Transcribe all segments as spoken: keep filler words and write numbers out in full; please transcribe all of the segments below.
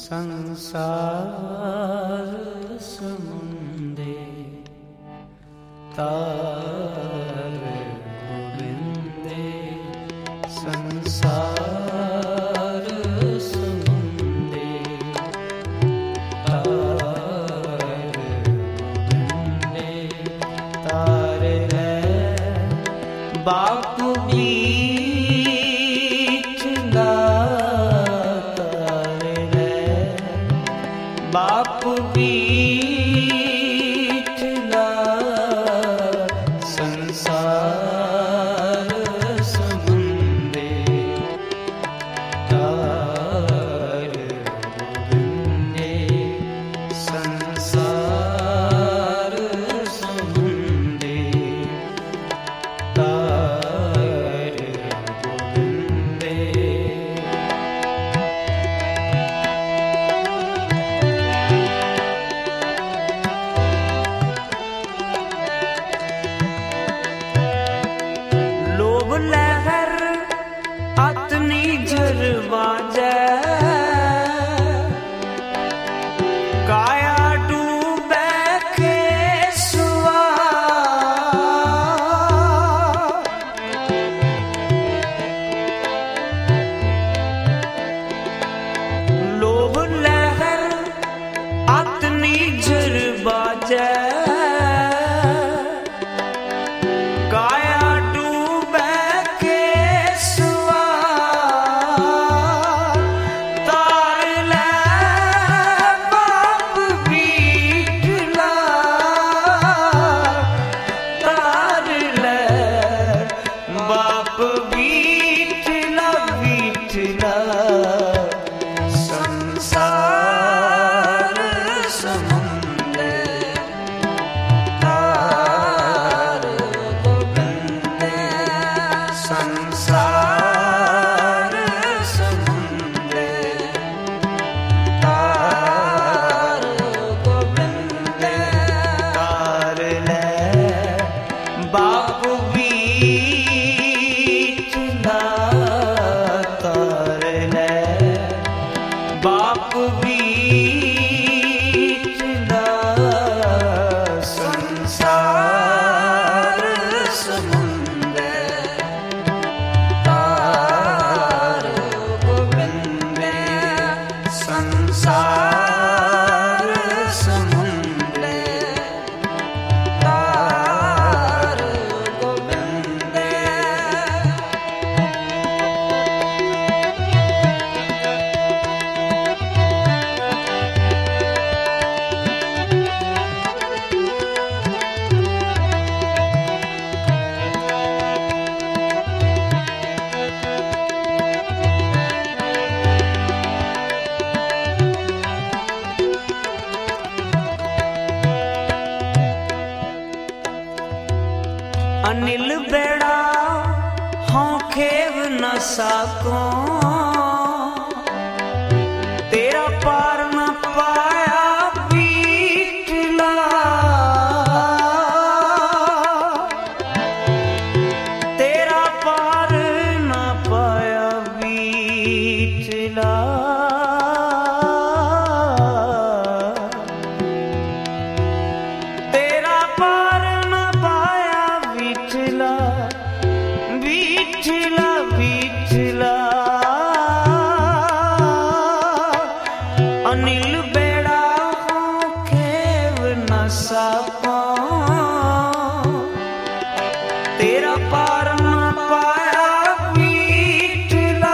संसार समुंदे तार गोविंदे संसार समुंदे तार गोविंदे तार है बापू बीचला बापू बीचला संसार समुंदे तार गोविंदे संसार समुंदे तार गोविंदे। लहर अतनी जरवाजे काया डूबे खेसुआ लोभ लहर अतनी जरवाजे बापू बीचला तार ले बापू बीचला संसार समुंदे तार गोविंदे संसार समुंदे अनिल बेड़ा हों खेव न साको तेरा पार न पाया बीटला तेरा पार न पाया बीटला तेरा पार बीचला बीचला अनिल बेड़ा खेव न साको तेरा पार न पाया बीचला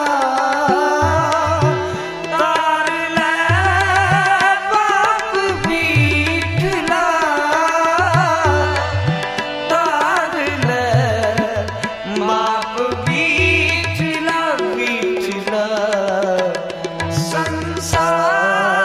तार ले बाप बीचला तार ले बाप बीचला बीचला संसार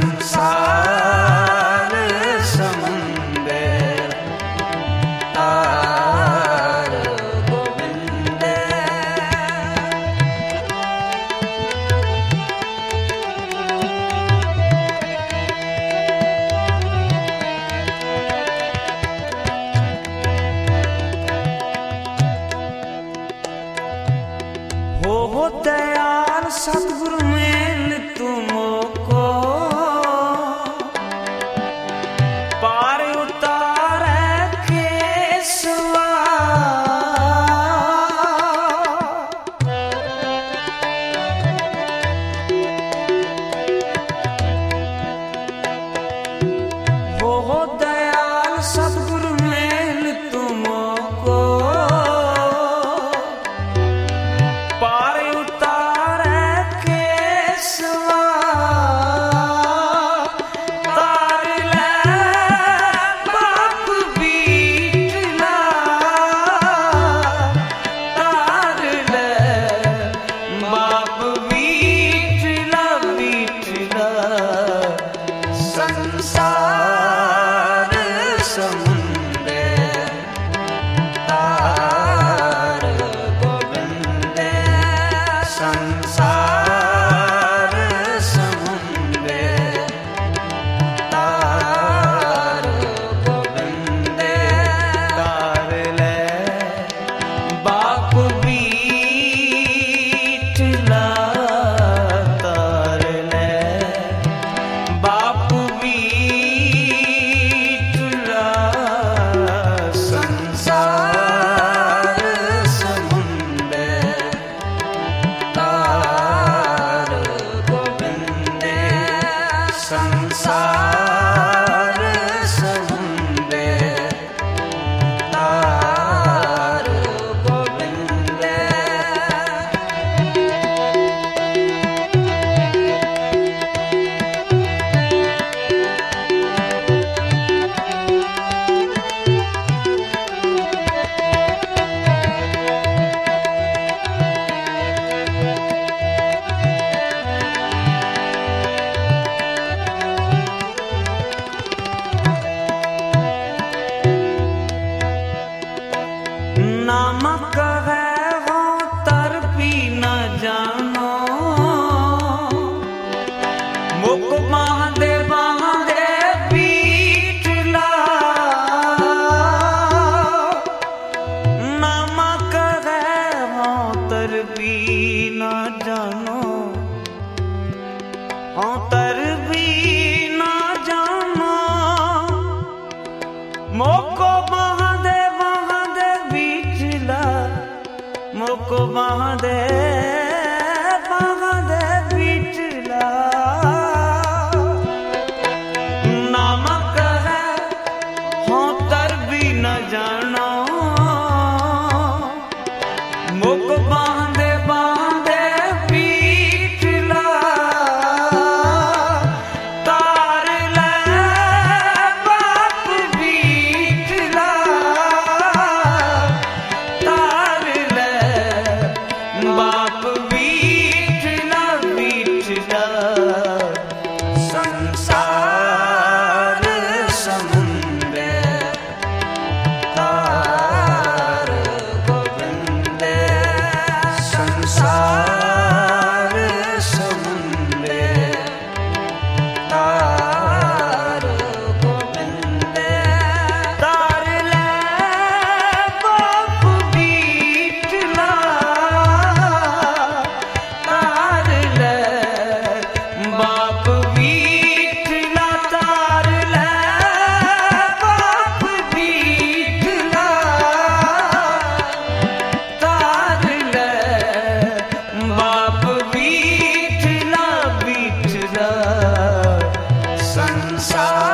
संसार समुंदर तार गोविंद। हो हो दयाल सतगुरु मेल तुमको पार उतारे केसवा। हो हो दयाल सतगुरु मेल तुमको पार उतारे केसवा। तार ले बाप बीटला, तार ले बाप बीटला बीटला। संसार समुंदर तार गोविंद। संसार समुंदर तार गोविंद। तार ले बाप बीटला, तार ले बाप बीटला। संसार समुंदर तार गोविंद। संसार समुंदर तार गोविंद। नामक है वो तर भी न जानो, मुख बांधे बांधे बीटला। नामक है वो तर भी न जानो, वो तर भी न जानो। मुख बांधे बांधे बीटला, मुख बांधे बांधे बीटला। नामक है हो तर भी न जानो, मुख बांधे बांधे बीटला। तार ले बाप बीटला, तार ले बाप बीटला बीटला। संसार समुंदर तार गोविंद। संसार समुंदर तार गोविंद। तार ले बाप बीटला, तार ले बाप बीटला। तार ले बाप बीटला, तार ले बाप बीटला बीटला। संसार